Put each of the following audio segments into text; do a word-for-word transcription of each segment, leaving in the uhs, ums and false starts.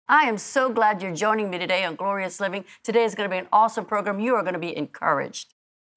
I am so glad you're joining me today on Glorious Living. Today is going to be an awesome program. You are going to be encouraged.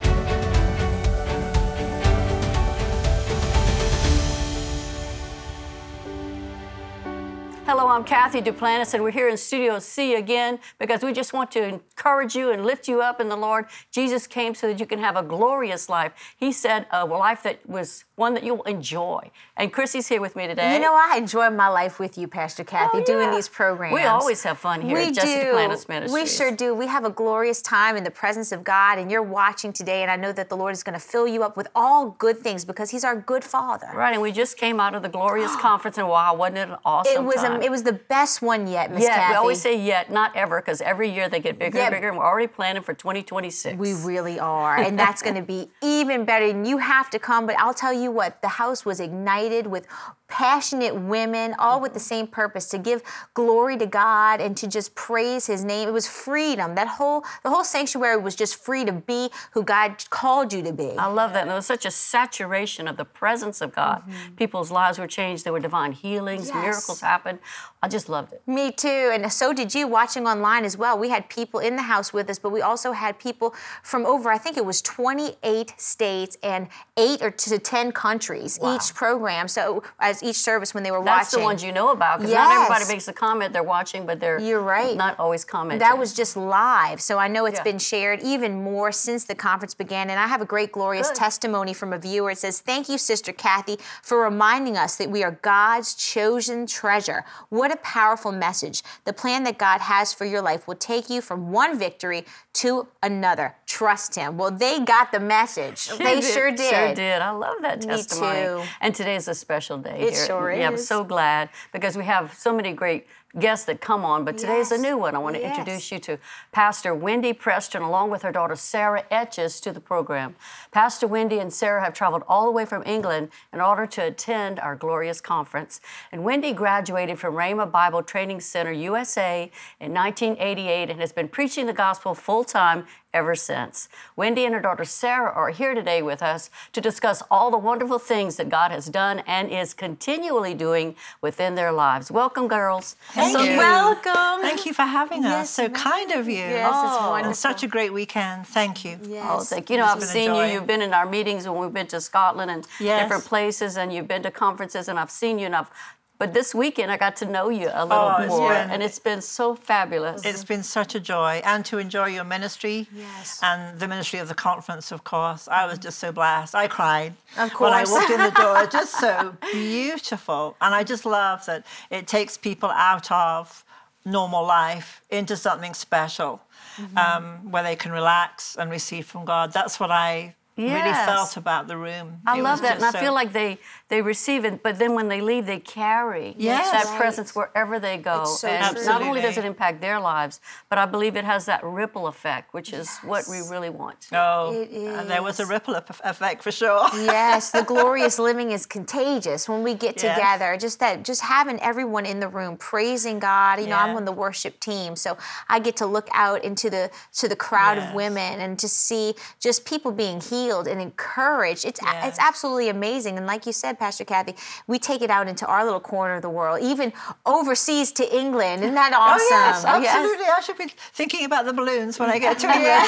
Hello, I'm Kathy Duplantis, and we're here in Studio C again because we just want to encourage you and lift you up in the Lord. Jesus came so that you can have a glorious life. He said a life that was one that you'll enjoy. And Chrissy's here with me today. You know, I enjoy my life with you, Pastor Kathy, oh, doing yeah. these programs. We always have fun here we at Jesse do. Duplantis Ministries. We sure do. We have a glorious time in the presence of God, and you're watching today, and I know that the Lord is going to fill you up with all good things because He's our good Father. Right, and we just came out of the Glorious Conference, and wow, wasn't it an awesome it was time? A, it was the best one yet, Miss Yet, Kathy. we always say yet, not ever, because every year they get bigger Yep. and bigger, and we're already planning for twenty twenty-six. We really are, and that's going to be even better, and you have to come, but I'll tell you what, the house was ignited with passionate women, all with the same purpose, to give glory to God and to just praise His name. It was freedom. That whole, the whole sanctuary was just free to be who God called you to be. I love that. And there was such a saturation of the presence of God. Mm-hmm. People's lives were changed. There were divine healings, yes. miracles happened. I just loved it. Me too, and so did you watching online as well. We had people in the house with us, but we also had people from over, I think it was twenty-eight states and eight or to ten countries, wow. each program. So as each service when they were That's watching. the ones you know about, because yes. not everybody makes a comment they're watching, but they're You're right. not always commenting. That was just live, so I know it's yeah. been shared even more since the conference began, and I have a great, glorious Good. testimony from a viewer. It says, "Thank you, Sister Kathy, for reminding us that we are God's chosen treasure. What a powerful message. The plan that God has for your life will take you from one victory to another. Trust Him." Well, they got the message. Sure they did. sure did. Sure did. I love that testimony. Me too. And today is a special day It here. sure yeah, is. I'm so glad because we have so many great guests that come on, but today's yes. a new one. I want to yes. introduce you to Pastor Wendy Preston along with her daughter Sarah Etches to the program. Pastor Wendy and Sarah have traveled all the way from England in order to attend our glorious conference. And Wendy graduated from Rhema Bible Training Center, U S A in nineteen eighty-eight and has been preaching the gospel full-time ever since. Wendy and her daughter Sarah are here today with us to discuss all the wonderful things that God has done and is continually doing within their lives. Welcome, girls. Thank so you. Welcome. Thank you for having us. Yes, so kind of you. Yes, oh, it's wonderful. And such a great weekend. Thank you. Yes. Oh, thank you. You know, It's I've been a seen you. joy. You've been in our meetings when we've been to Scotland and Yes. different places, and you've been to conferences, and I've seen you, and I've But this weekend, I got to know you a little Oh, it's more, been- and it's been so fabulous. It's been such a joy, and to enjoy your ministry Yes. and the ministry of the conference, of course. I was just so blessed. I cried Of when I course. walked in the door. Just so beautiful. And I just love that it takes people out of normal life into something special, mm-hmm. um, where they can relax and receive from God. That's what I really Yes. felt about the room. I It love was that, and I just feel so- like they they receive it, but then when they leave, they carry Yes. that Right. presence wherever they go. It's so and true. not only does it Absolutely. impact their lives, but I believe it has that ripple effect, which is what we really want. Oh, It uh, there was a is. ripple eff- effect for sure. Yes, the glorious living is contagious when we get Yes. together. Just that, just having everyone in the room praising God. You know, I'm Yeah. on the worship team, so I get to look out into the to the crowd of Yes. women and just see just people being healed and encouraged. It's Yes. it's absolutely amazing. And like you said, Pastor Kathy, we take it out into our little corner of the world, even overseas to England. Isn't that awesome? Oh, yes, absolutely. I should be thinking about the balloons when I get to England.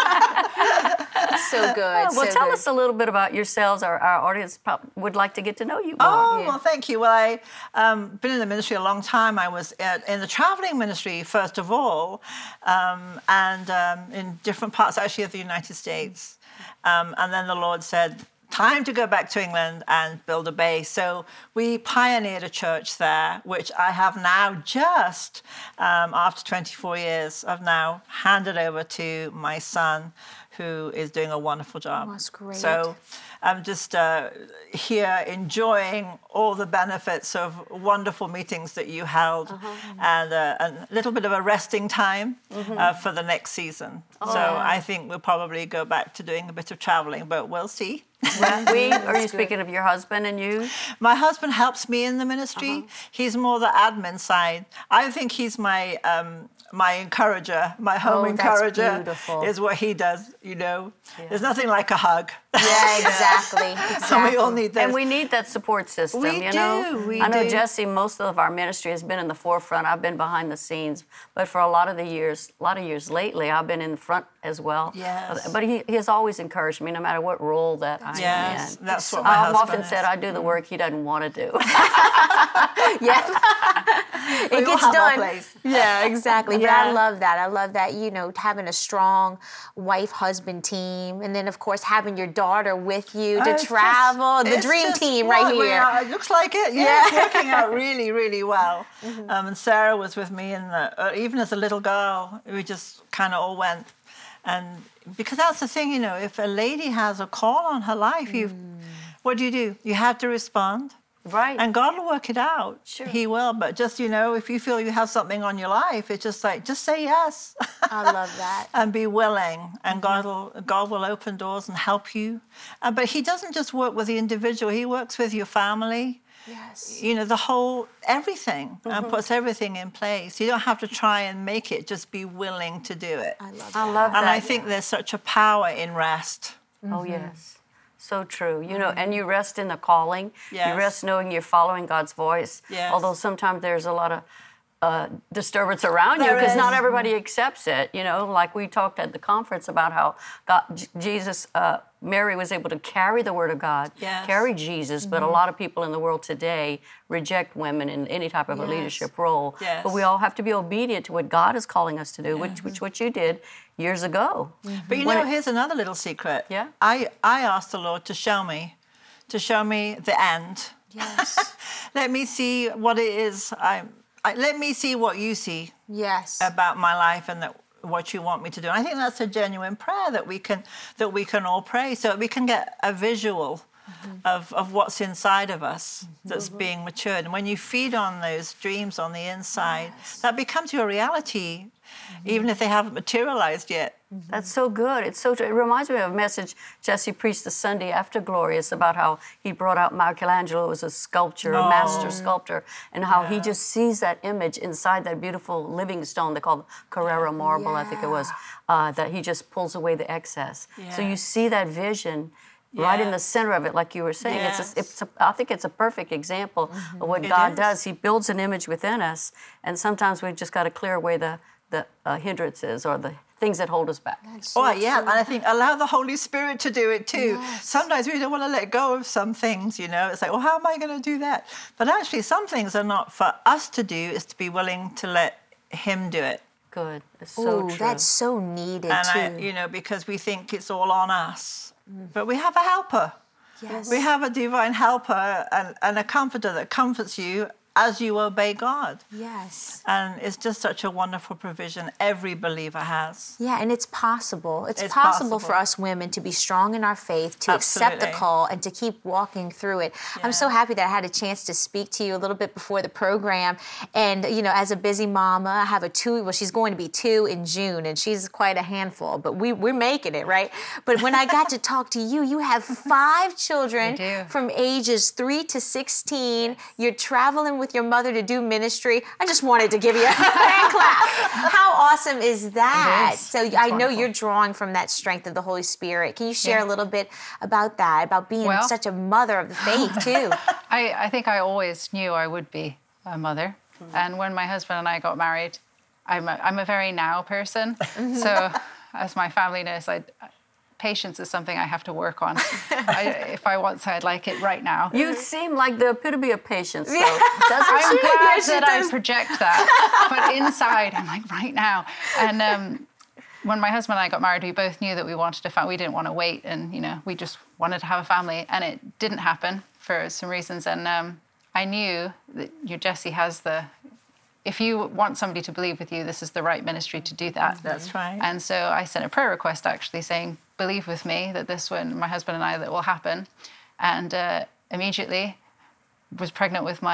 So good. Well, so tell good. us a little bit about yourselves. Our, our audience prob- would like to get to know you more. Oh, Yeah. well, thank you. Well, I've um, been in the ministry a long time. I was at, in the traveling ministry, first of all, um, and um, in different parts, actually, of the United States. Um, and then the Lord said, time to go back to England and build a base. So we pioneered a church there, which I have now just, um, after twenty-four years, I've now handed over to my son, who is doing a wonderful job. Oh, that's great. So I'm just uh, here enjoying all the benefits of wonderful meetings that you held, Uh-huh. and uh, a little bit of a resting time Mm-hmm. uh, for the next season. Oh, So I think we'll probably go back to doing a bit of traveling, but we'll see. We, are you speaking of your husband and you? My husband helps me in the ministry. Uh-huh. He's more the admin side. I think he's my um, my encourager, my home Oh, that's encourager beautiful. is what he does, you know. There's nothing like a hug. Yeah, exactly. exactly. And we all need that. And we need that support system, We you do, know? we I know do. Jesse, most of our ministry has been in the forefront. I've been behind the scenes. But for a lot of the years, a lot of years lately, I've been in the front as well. Yes. But he, he has always encouraged me, no matter what role that I Yes, am in. that's what my I've husband often is. said I do the work he doesn't want to do. Yeah. We It all gets have our done. place. Yeah, exactly. But I Yeah. love that. I love that, you know, having a strong wife-husband team. And then, of course, having your daughter with you to Oh, it's travel. just- the it's dream just team what right we here. are. It looks like it. Yeah, Yeah. it's working out really, really well. Um, and Sarah was with me, and uh, even as a little girl, we just kind of all went. And because that's the thing, you know, if a lady has a call on her life, you, what do you do? You have to respond. Right. And God will work it out. Sure. He will. But just, you know, if you feel you have something on your life, it's just like, just say yes. I love that. And be willing. And God will God will open doors and help you. Uh, but he doesn't just work with the individual. He works with your family. Yes. You know, the whole, everything. And puts everything in place. You don't have to try and make it. Just be willing to do it. I love I that. love And that. I think there's such a power in rest. Oh, yes. So true. You know, and you rest in the calling. You Yes. rest knowing you're following God's voice. Yes. Although sometimes there's a lot of uh, disturbance around you There because not is. everybody accepts it. You know, like we talked at the conference about how God, J- Jesus, uh, Mary was able to carry the Word of God, Yes. carry Jesus, but a lot of people in the world today reject women in any type of a Yes. leadership role. Yes. But we all have to be obedient to what God is calling us to do, which, which what you did years ago. But you When know, it- here's another little secret. Yeah? I, I asked the Lord to show me, to show me the end. Yes. Let me see what it is. I, I, let me see what you see Yes. about my life and that what you want me to do. And I think that's a genuine prayer that we can that we can all pray, so that we can get a visual of, of what's inside of us that's being matured. And when you feed on those dreams on the inside, that becomes your reality, even if they haven't materialized yet. That's so good. It's so true. It reminds me of a message Jesse preached the Sunday after Glorious about how he brought out Michelangelo as a sculptor, a master sculptor, and how he Yeah. just sees that image inside that beautiful living stone they call Carrara marble, I think it was, uh, that he just pulls away the excess. So you Yeah. see that vision right in the Yes. center of it, like you were saying. It's Yes. a, it's a, I think it's a perfect example of what God is. does. He builds an image within us, and sometimes we've just got to clear away the, the uh, hindrances or the things that hold us back. Oh, yeah, and I think allow the Holy Spirit to do it too. Sometimes we don't want to let go of some things, you know. It's like, well, how am I going to do that? But actually, some things are not for us to do, it's to be willing to let Him do it. Good. It's so Ooh, true. that's so needed And, too. I, you know, because we think it's all on us. But we have a helper. Yes. We have a divine helper and, and a comforter that comforts you as you obey God. Yes. And it's just such a wonderful provision every believer has. Yeah, and it's possible. It's, It's possible, possible. for us women to be strong in our faith, to accept the Absolutely. call, and to keep walking through it. I'm so Yeah. happy that I had a chance to speak to you a little bit before the program. And, you know, as a busy mama, I have a two, well, she's going to be two in June, and she's quite a handful, but we, we're making it, right? But when I got to talk to you, you have five children I do. from ages three to sixteen. You're traveling with your mother to do ministry. I just wanted to give you a hand clap. How awesome is that? It is. So It's I know wonderful. you're drawing from that strength of the Holy Spirit. Can you share Yeah. a little bit about that, about being Well- such a mother of the faith too? I, I think I always knew I would be a mother. And when my husband and I got married, I'm a, I'm a very now person. So as my family knows, I, patience is something I have to work on. I, if I want so, I'd like it right now. You seem like the epitome of patience, though. Doesn't I'm she? glad Yeah, she that I does. project that, but inside I'm like, right now. And um, when my husband and I got married, we both knew that we wanted a family. We didn't want to wait, and you know, we just wanted to have a family, and it didn't happen for some reasons. And um, I knew that your Jesse has the. If you want somebody to believe with you, this is the right ministry to do that. That's right. And so I sent a prayer request actually saying, believe with me that this one, my husband and I, that will happen. And uh, immediately was pregnant with my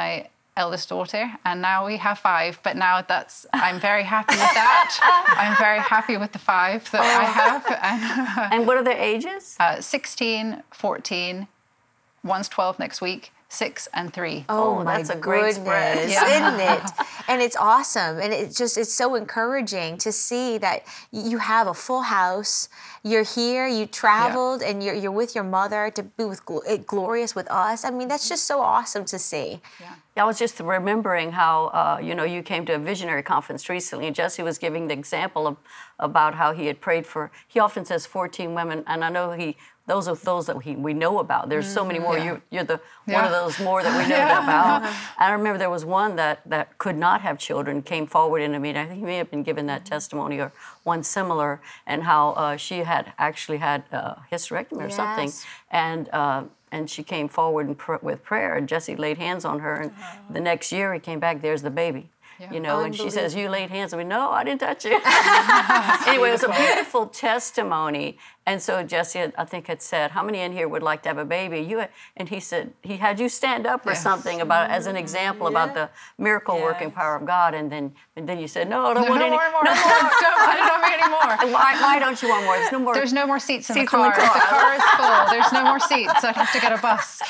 eldest daughter, and now we have five. But now that's I'm very happy with that. I'm very happy with the five that I have. And, And what are their ages? uh, sixteen, fourteen, one's twelve next week, six and three. Oh, Oh, my that's a great spread. goodness, Yeah. isn't it? And it's awesome, and it's just it's so encouraging to see that you have a full house. You're here, you traveled, and you're you're with your mother to be with Gl- eh, Glorious with us. I mean, that's just so awesome to see. Yeah. I was just remembering how, uh, you know, you came to a visionary conference recently, and Jesse was giving the example of about how he had prayed for, he often says fourteen women, and I know he, those are those that he, we know about. There's so many more. Yeah. You, you're the one of Yeah. those more that we know Yeah. about. I remember there was one that, that could not have children, came forward in a meeting. I think he may have been given that testimony or one similar, and how uh, she had actually had a hysterectomy or something. Yes. And uh, and she came forward and pr- with prayer, and Jesse laid hands on her, and the next year he came back, there's the baby. Yeah. You know, and she says, "You laid hands on me." No, I didn't touch you. Anyway, it was a beautiful testimony. And so Jesse, had, I think, had said, "How many in here would like to have a baby?" You had, and he said he had you stand up or Yes. something about as an example about the miracle working Yes. power of God. And then and then you said, "No, I don't No, want no any more, more. no more." don't, I don't want any more. Why, why don't you want more? There's no more. There's no more seats in Seats the in car. the car. The car is full. There's no more seats. I'd have to get a bus.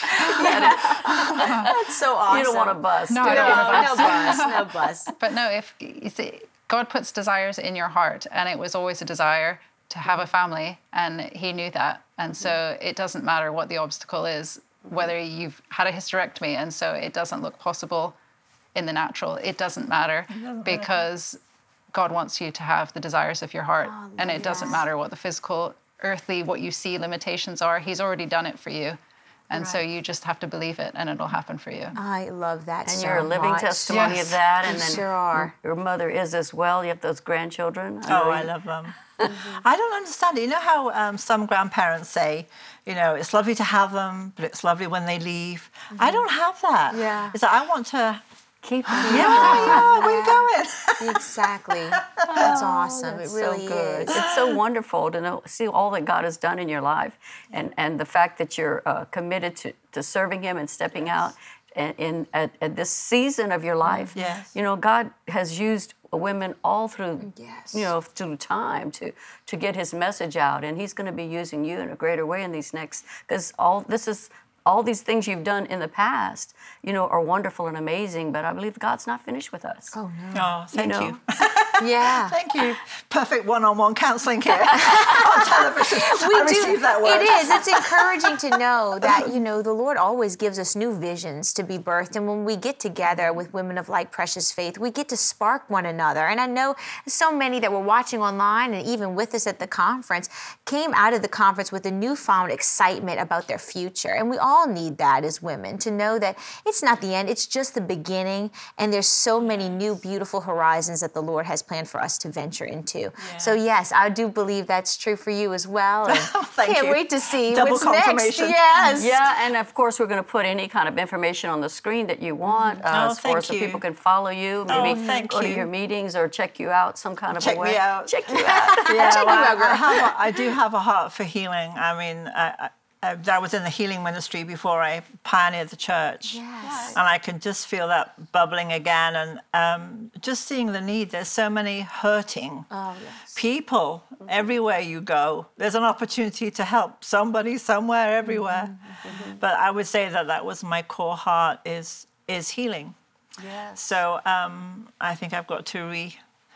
That's so awesome. You don't want a bus. No, do I you? don't want a no bus, no bus. But no, if you see, God puts desires in your heart, and it was always a desire to have a family, and He knew that, and so it doesn't matter what the obstacle is, whether you've had a hysterectomy, and so it doesn't look possible in the natural. It doesn't matter because God wants you to have the desires of your heart, and it doesn't matter what the physical, earthly, what you see limitations are. He's already done it for you. And so you just have to believe it, and it'll happen for you. I love that And so you're a living much. testimony Yes. of that. And You then sure are. your mother is as well. You have those grandchildren. know Oh, I you- love them. I don't understand it. You know how um, some grandparents say, you know, it's lovely to have them, but it's lovely when they leave. I don't have that. Yeah. It's like I want to. Keep Yeah, yeah. Where you going? Exactly. That's awesome. It's it really so good. is. It's so wonderful to know, see all that God has done in your life, and and the fact that you're uh, committed to, to serving Him and stepping out in, in at, at this season of your life. Yes. You know, God has used women all through, Yes. you know, through time to to get His message out, and He's going to be using you in a greater way in these next, because all this is. All these things you've done in the past, you know, are wonderful and amazing, but I believe God's not finished with us. Oh, no. Oh, thank know. you. Yeah. Thank you. Perfect one-on-one counselling here on television. We I do. received that word. It is. It's encouraging to know that, you know, the Lord always gives us new visions to be birthed. And when we get together with women of like precious faith, we get to spark one another. And I know so many that were watching online and even with us at the conference came out of the conference with a newfound excitement about their future. And we all need that as women, to know that it's not the end, it's just the beginning. And there's so many new, beautiful horizons that the Lord has planned for us to venture into. So yes, I do believe that's true for you as well. And Thank can't you. wait to see Double what's next. confirmation. Yes. Yeah, and of course we're going to put any kind of information on the screen that you want, uh, Oh, as far thank as so you. people can follow you, maybe Oh, thank go to you. your meetings or check you out some kind of Check a way. me out. Check you out. Yeah, Check well, you out, girl. I, have a, I do have a heart for healing. I mean, I, I, I was in the healing ministry before I pioneered the church. Yes. And I can just feel that bubbling again, and um, just seeing the need. There's so many hurting Oh, yes. people everywhere you go. There's an opportunity to help somebody somewhere, everywhere. But I would say that that was my core heart, is is healing. Yes. So um, I think I've got to re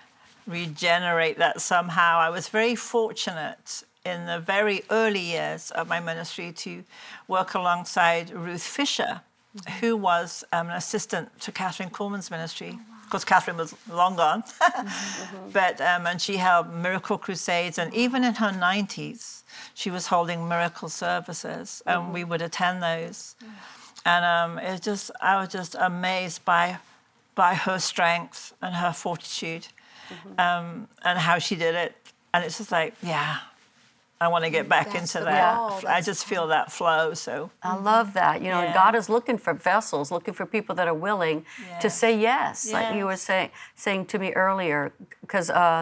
regenerate that somehow. I was very fortunate in the very early years of my ministry to work alongside Ruth Fisher, who was um, an assistant to Catherine Kuhlman's ministry. Of course, Catherine was long gone, but um, and she held miracle crusades, and even in her nineties, she was holding miracle services, and we would attend those. And um, it just, I was just amazed by, by her strength and her fortitude, um, and how she did it. And it's just like, yeah, I want to get back That's into the that. call, I that's just feel that flow. So I love that. You know, and Yeah. God is looking for vessels, looking for people that are willing to Yes. say yes, like you were Yes. saying saying to me earlier, because uh,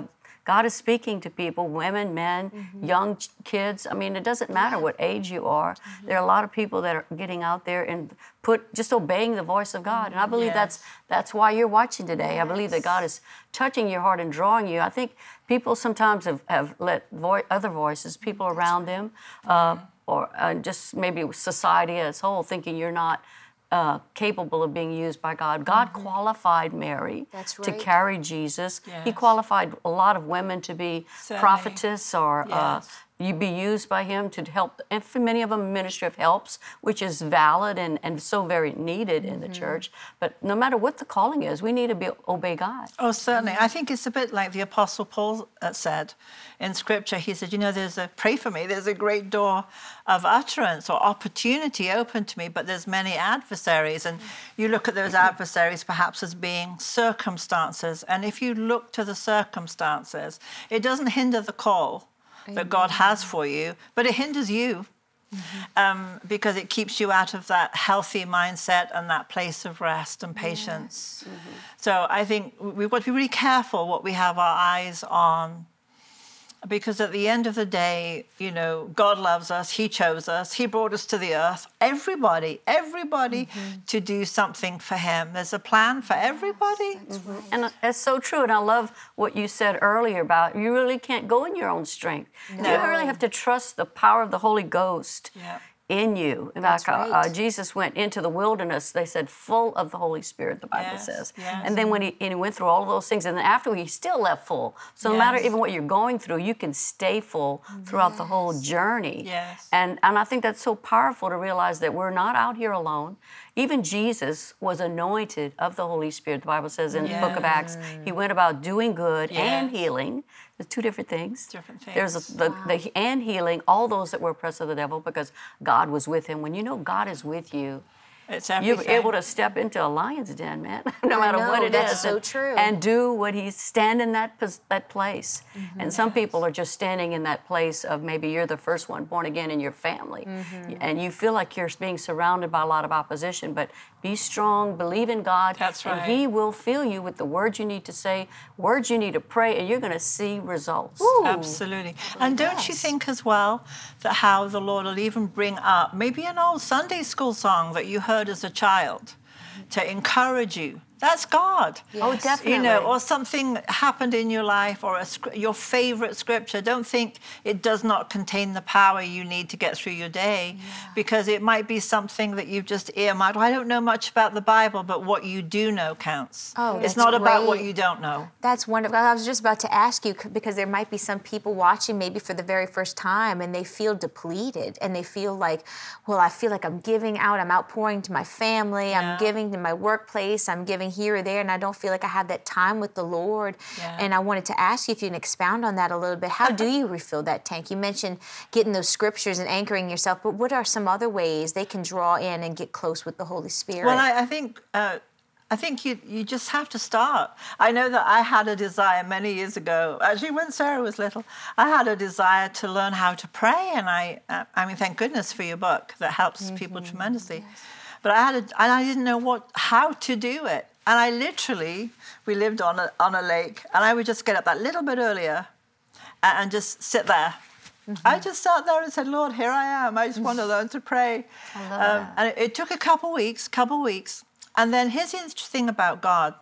God is speaking to people, women, men, mm-hmm. young ch- kids. I mean, it doesn't matter yeah. what age you are. Mm-hmm. There are a lot of people that are getting out there and put just obeying the voice of God. And I believe yes. that's that's why you're watching today. Yes. I believe that God is touching your heart and drawing you. I think people sometimes have, have let vo- other voices, people that's around right. them, uh, mm-hmm. or uh, just maybe society as a whole, thinking you're not Uh, capable of being used by God. God mm-hmm. qualified Mary That's right. to carry Jesus. Yes. He qualified a lot of women to be Certainly. prophetess or yes. uh, you be used by him to help. And for many of them, ministry of helps, which is valid and, and so very needed mm-hmm. in the church. But no matter what the calling is, we need to be, obey God. Oh, certainly. Mm-hmm. I think it's a bit like the Apostle Paul uh, said in Scripture. He said, you know, there's a, pray for me, there's a great door of utterance or opportunity open to me, but there's many adversaries. And you look at those adversaries perhaps as being circumstances. And if you look to the circumstances, it doesn't hinder the call that God has for you, but it hinders you mm-hmm. um, because it keeps you out of that healthy mindset and that place of rest and patience. Yes. Mm-hmm. So I think we've got to be really careful what we have our eyes on, because at the end of the day, you know, God loves us. He chose us. He brought us to the earth. Everybody, everybody mm-hmm. to do something for him. There's a plan for everybody. Yes, mm-hmm. right. And that's so true. And I love what you said earlier about you really can't go in your own strength. No. You really have to trust the power of the Holy Ghost. Yeah. in you. That's like right. uh, Jesus went into the wilderness, they said, full of the Holy Spirit, the Bible yes, says. Yes. And then when he, and he went through all of those things, and then after he still left full. So no yes. matter even what you're going through, you can stay full throughout yes. the whole journey. Yes. And, and I think that's so powerful to realize that we're not out here alone. Even Jesus was anointed of the Holy Spirit. The Bible says in yes. the book of Acts, he went about doing good yes. and healing. There's two different things. Different things. There's a, the, wow. the and healing all those that were oppressed of the devil, because God was with him. When you know God is with you, it's everything. You're able to step into a lion's den, man, no matter know, what it that's is, so and, true. and do what he's stand in that that place. Mm-hmm. And some yes. people are just standing in that place of maybe you're the first one born again in your family, mm-hmm. and you feel like you're being surrounded by a lot of opposition. But be strong, believe in God, That's right. and He will fill you with the words you need to say, words you need to pray, and you're going to see results. Ooh. Absolutely. And don't yes. you think as well that how the Lord will even bring up maybe an old Sunday school song that you heard as a child to encourage you? That's God. Yes. Oh, definitely. You know, or something happened in your life, or a, your favorite scripture. Don't think it does not contain the power you need to get through your day, yeah. because it might be something that you've just earmarked. Well, I don't know much about the Bible, but what you do know counts. Oh, it's that's not about great. what you don't know. That's wonderful. I was just about to ask you, because there might be some people watching maybe for the very first time, and they feel depleted, and they feel like, well, I feel like I'm giving out, I'm outpouring to my family, yeah. I'm giving to my workplace, I'm giving here or there, and I don't feel like I have that time with the Lord. Yeah. And I wanted to ask you if you can expound on that a little bit. How do you refill that tank? You mentioned getting those scriptures and anchoring yourself, but what are some other ways they can draw in and get close with the Holy Spirit? Well, I, I think uh, I think you you just have to start. I know that I had a desire many years ago, actually when Sarah was little, I had a desire to learn how to pray, and I uh, I mean, thank goodness for your book that helps mm-hmm. people tremendously. Yes. But I had a, and I didn't know what how to do it. And I literally, we lived on a, on a lake, and I would just get up that little bit earlier and, and just sit there. Mm-hmm. I just sat there and said, Lord, here I am. I just want to learn to pray. I love um, that. And it, it took a couple weeks, couple weeks. And then here's the interesting thing about God.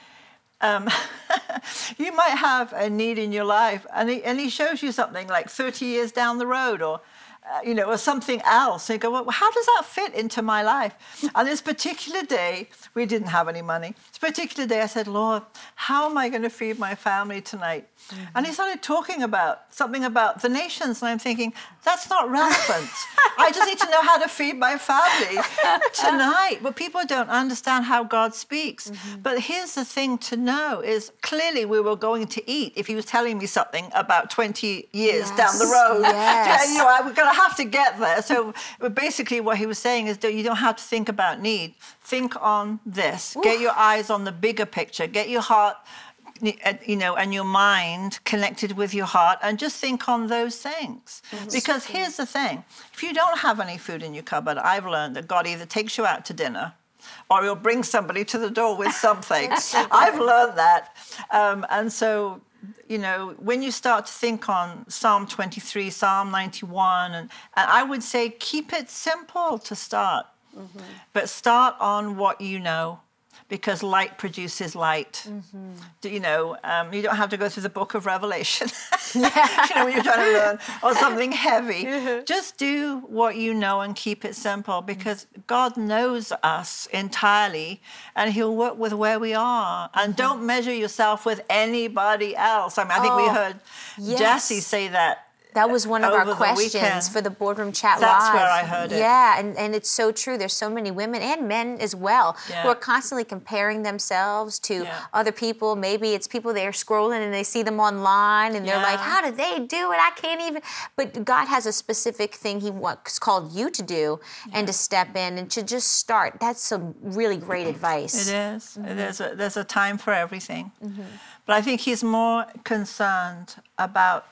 Um, you might have a need in your life, and he, and he shows you something like thirty years down the road, or Uh, you know, or something else. And you go, well, how does that fit into my life? And this particular day, we didn't have any money. This particular day, I said, Lord, how am I going to feed my family tonight? Mm-hmm. And he started talking about something about the nations. And I'm thinking, that's not relevant. I just need to know how to feed my family tonight. But people don't understand how God speaks. Mm-hmm. But here's the thing to know is clearly we were going to eat if he was telling me something about twenty years yes. down the road. Yes. You know, I was going to have to get there. So basically what he was saying is that you don't have to think about need. Think on this. Oof. Get your eyes on the bigger picture. Get your heart, you know, and your mind connected with your heart, and just think on those things. That's because true. Here's the thing. If you don't have any food in your cupboard, I've learned that God either takes you out to dinner or he'll bring somebody to the door with something. I've learned that. Um, and so you know, when you start to think on Psalm twenty-three, Psalm ninety-one, and, and I would say keep it simple to start, mm-hmm. but start on what you know, because light produces light. Mm-hmm. You know, um, you don't have to go through the book of Revelation, yeah. you know, when you're trying to learn, or something heavy. Mm-hmm. Just do what you know and keep it simple, because mm-hmm. God knows us entirely, and he'll work with where we are. And mm-hmm. don't measure yourself with anybody else. I mean, I think oh, we heard yes. Jesse say that. That was one of our questions for the Boardroom Chat Live. That's where I heard it. Yeah, and, and it's so true. There's so many women and men as well yeah. who are constantly comparing themselves to yeah. other people. Maybe it's people they're scrolling and they see them online and they're yeah. like, how did they do it? I can't even. But God has a specific thing he wants called you to do yeah. and to step in and to just start. That's some really great advice. It is. Mm-hmm. It is. A, there's a time for everything. Mm-hmm. But I think he's more concerned about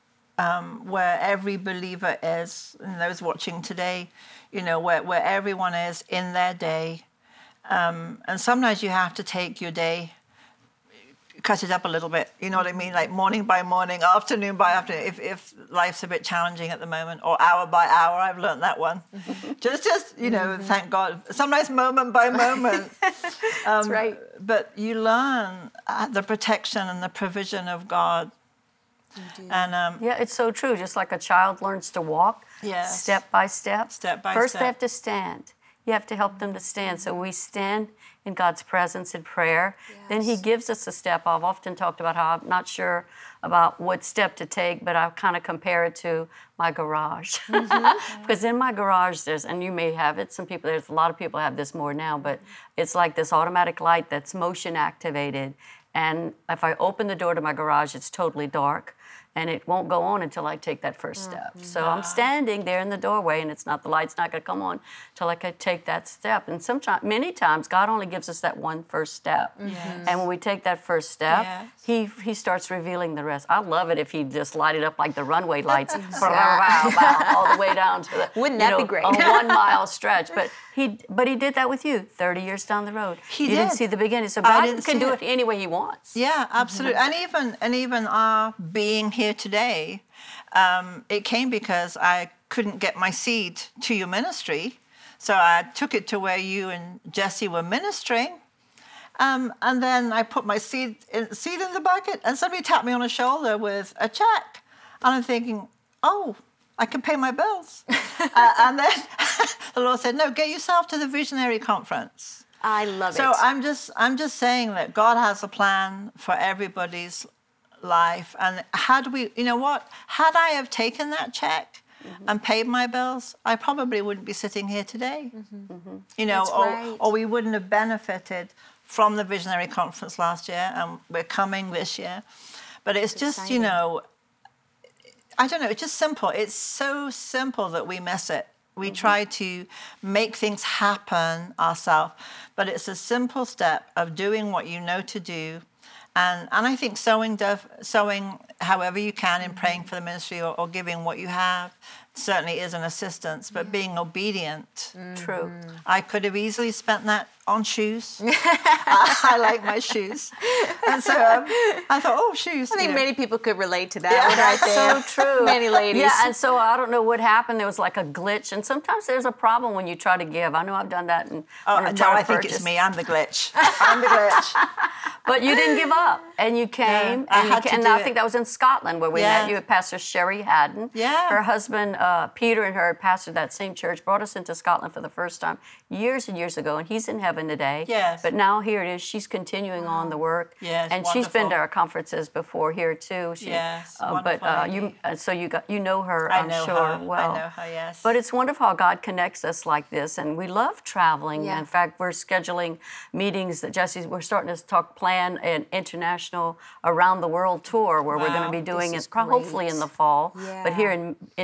Um, where every believer is, and those watching today, you know, where, where everyone is in their day. Um, and sometimes you have to take your day, cut it up a little bit, you know what I mean? Like morning by morning, afternoon by afternoon, if, if life's a bit challenging at the moment, or hour by hour, I've learned that one. just, just you know, mm-hmm. thank God. Sometimes moment by moment. um, That's right. But you learn the protection and the provision of God. And um, yeah, it's so true. Just like a child learns to walk, yes. step by step. Step by First, step. they have to stand. You have to help them to stand. So we stand in God's presence in prayer. Yes. Then He gives us a step. I've often talked about how I'm not sure about what step to take, but I kind of compare it to my garage. Mm-hmm. Because in my garage, there's, and you may have it, some people, there's a lot of people have this more now, but it's like this automatic light that's motion activated. And if I open the door to my garage, it's totally dark. And it won't go on until I take that first step. Mm-hmm. So I'm standing there in the doorway, and it's not the light's not going to come on till I can take that step. And sometimes, many times, God only gives us that one first step. Yes. And when we take that first step, yes. He He starts revealing the rest. I love it if He just lighted up like the runway lights, all the way down to the wouldn't that you know, be great? a one mile stretch. But he but He did that with you thirty years down the road. He you did. didn't see the beginning, so God can do it. it any way He wants. Yeah, absolutely. Mm-hmm. And even and even our being here today, um, it came because I couldn't get my seed to your ministry, so I took it to where you and Jesse were ministering, um, and then I put my seed in, seed in the bucket, and somebody tapped me on the shoulder with a check, and I'm thinking, oh, I can pay my bills, uh, and then the Lord said, no, get yourself to the Visionary Conference. I love so it. So I'm just I'm just saying that God has a plan for everybody's life. And had we, you know what, had I have taken that check mm-hmm. and paid my bills, I probably wouldn't be sitting here today. Mm-hmm. Mm-hmm. You know, That's or, right. or we wouldn't have benefited from the Visionary Conference last year, and we're coming this year. But it's, it's just, exciting. You know, I don't know, it's just simple. It's so simple that we miss it. We mm-hmm. try to make things happen ourselves, but it's a simple step of doing what you know to do. And and I think sowing, def, sowing however you can in praying for the ministry, or, or giving what you have certainly is an assistance, but yeah. being obedient. Mm-hmm. True. I could have easily spent that on shoes. I, I like my shoes. And so um, I thought, oh, shoes. I think you know. many people could relate to that yeah, one right there. So true. Many ladies. Yeah, and so I don't know what happened. There was like a glitch, and sometimes there's a problem when you try to give. I know I've done that. In, oh, on a no, I think purchase. it's me. I'm the glitch. I'm the glitch. But you didn't give up, and you came, yeah, and, I you had came, to and do I it. think that was in Scotland where we yeah. met you with Pastor Sherry Haddon. Yeah. Her husband, uh, Peter, and her pastored that same church, brought us into Scotland for the first time years and years ago, and he's in heaven today. Yes. But now here it is. She's continuing on the work. Yes, and wonderful. she's been to our conferences before here too. She, yes, uh, wonderful but uh, lady. you, uh, so you got you know her, I I'm know sure her. well. I know her, yes. But it's wonderful how God connects us like this, and we love traveling. Yeah. In fact, we're scheduling meetings that Jesse's. We're starting to talk, plan an international around the world tour where Wow. we're going to be doing This it is pro- hopefully great. in the fall. Yeah. But here in in the end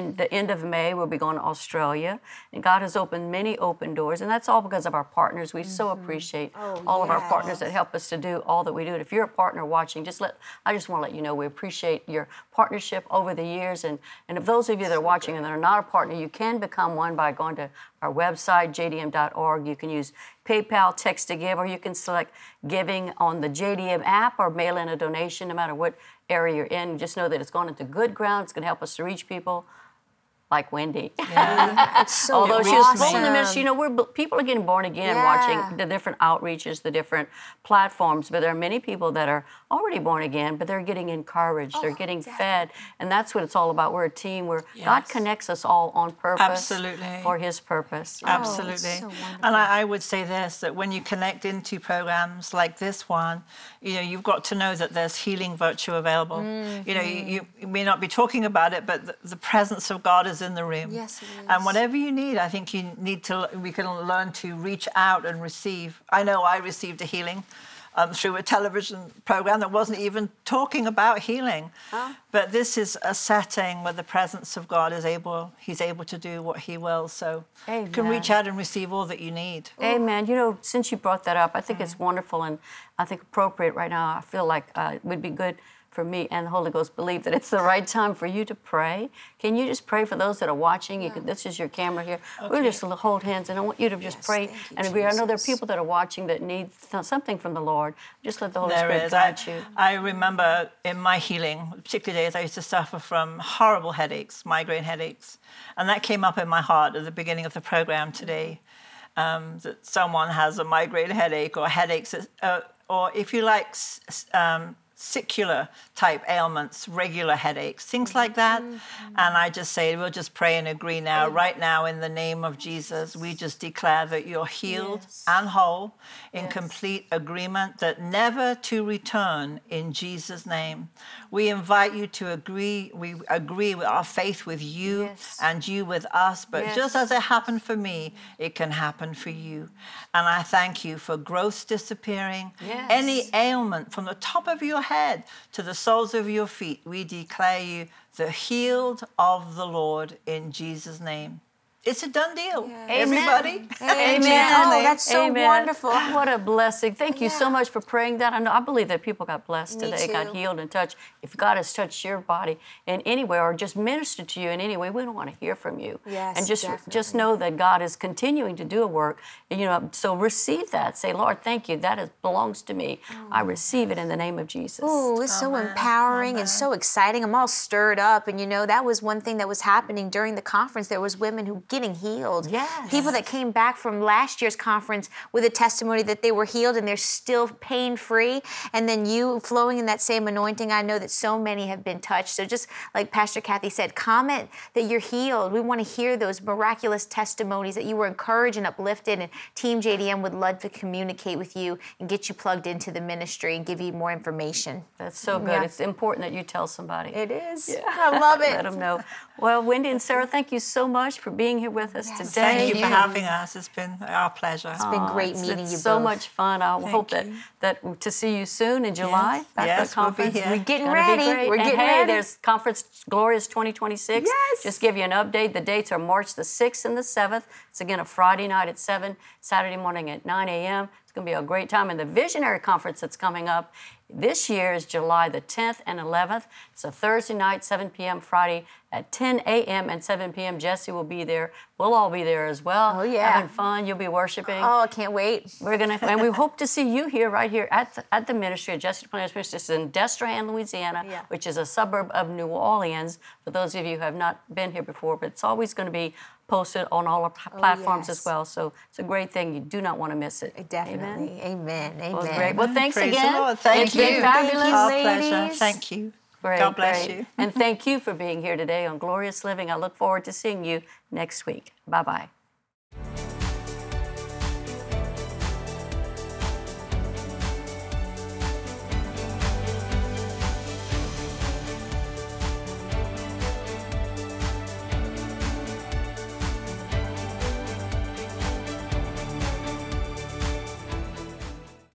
end of May, we'll be going to Australia. And God has opened many open doors, and that's all because of our partners. We so appreciate Oh, all of our yes. partners that help us to do all that we do. And if you're a partner watching, just let I just want to let you know we appreciate your partnership over the years. And, and if those of you that are watching and that are not a partner, you can become one by going to our website, j d m dot org. You can use PayPal, text to give, or you can select giving on the J D M app or mail in a donation, no matter what area you're in. Just know that it's going into good ground. It's going to help us to reach people like Wendy. It's so Although she was full in the ministry, you awesome. know, we're people are getting born again Yeah. watching the different outreaches, the different platforms. But there are many people that are already born again, but they're getting encouraged, they're getting fed, and that's what it's all about. We're a team where God Yes. connects us all on purpose Absolutely. for His purpose. Absolutely. so wonderful. and I, I would say this, that when you connect into programs like this one, you know, you've got to know that there's healing virtue available. You know, you, you, you may not be talking about it, but the, the presence of God is in the room. Yes, it is. And whatever you need, I think you need to, we can learn to reach out and receive. I know I received a healing um, through a television program that wasn't even talking about healing. But this is a setting where the presence of God is able, He's able to do what He will. So you can reach Amen. out and receive all that you need. Amen. You know, since you brought that up, I think it's wonderful and I think appropriate right now. I feel like uh, it would be good for me and the Holy Ghost believe that it's the right time for you to pray. Can you just pray for those that are watching? You can, this is your camera here. We'll just hold hands, and I want you to just Yes, pray. thank you, And agree. I know there are Jesus. people that are watching that need th- something from the Lord. Just let the Holy There Spirit is. I, guide you. I remember in my healing, particular days, I used to suffer from horrible headaches, migraine headaches. And that came up in my heart at the beginning of the program today, um, that someone has a migraine headache or headaches, uh, or if you like, s- s- um, secular type ailments, regular headaches, things like that. And I just say, we'll just pray and agree now. Right now, in the name of Jesus, we just declare that you're healed Yes. and whole in Yes. complete agreement, that never to return in Jesus' name. We invite you to agree. We agree with our faith with you Yes. and you with us. But Yes. just as it happened for me, it can happen for you. And I thank you for growths disappearing. Yes. Any ailment from the top of your head to the soles of your feet, we declare you the healed of the Lord in Jesus' name. It's a done deal. Everybody. Amen. Oh, that's so Amen. wonderful. What a blessing. Thank you so Yeah. much for praying that. I know I believe that people got blessed Me today, got too. healed and touched. If God has touched your body in any way or just ministered to you in any way, we don't want to hear from you. Yes, and just definitely. just know that God is continuing to do a work. And, you know, so receive that. Say, Lord, thank you. That is, belongs to me. I receive it in the name of Jesus. Oh, it's so empowering and so exciting. I'm all stirred up. And you know, that was one thing that was happening during the conference. There was women who getting healed. Yes. People that came back from last year's conference with a testimony that they were healed and they're still pain-free. And then you flowing in that same anointing, I know that so many have been touched. So just like Pastor Kathy said, comment that you're healed. We want to hear those miraculous testimonies that you were encouraged and uplifted. And Team J D M would love to communicate with you and get you plugged into the ministry and give you more information. That's so good. Yeah. It's important that you tell somebody. It is. I love it. Let them know. Well, Wendy and Sarah, thank you so much for being here with us Yes. today. Thank you for you. having us. It's been our pleasure. It's been great It's- meeting it's you so both. much fun. I hope that, you. that to see you soon in July. Yes. Back Yes, for the we'll be conference. here. We're getting Gonna be ready. great. We're and getting hey, ready. there's Conference Glorious twenty twenty-six. Yes. Just give you an update. The dates are March the sixth and the seventh. It's again a Friday night at seven, Saturday morning at nine a.m. It's going to be a great time. And the Visionary Conference that's coming up this year is July the tenth and eleventh. It's a Thursday night, seven p.m., Friday at ten a.m. and seven p.m. Jesse will be there. We'll all be there as well. Oh, yeah. Having fun. You'll be worshiping. Oh, I can't wait. We're gonna, and we hope to see you here, right here at the, at the ministry at Jesse Duplantis Ministry. This is in Destrehan, Louisiana, Yeah. which is a suburb of New Orleans. For those of you who have not been here before, but it's always going to be posted on all our pl- platforms yes. as well. So it's a great thing. You do not want to miss it. Definitely. Amen. Amen. Well, great. Well, thanks Praise again. the Lord. Thank It's you. been fabulous. Thank Our you, pleasure. ladies. Thank you. Great, God bless great. you. And thank you for being here today on Glorious Living. I look forward to seeing you next week. Bye bye.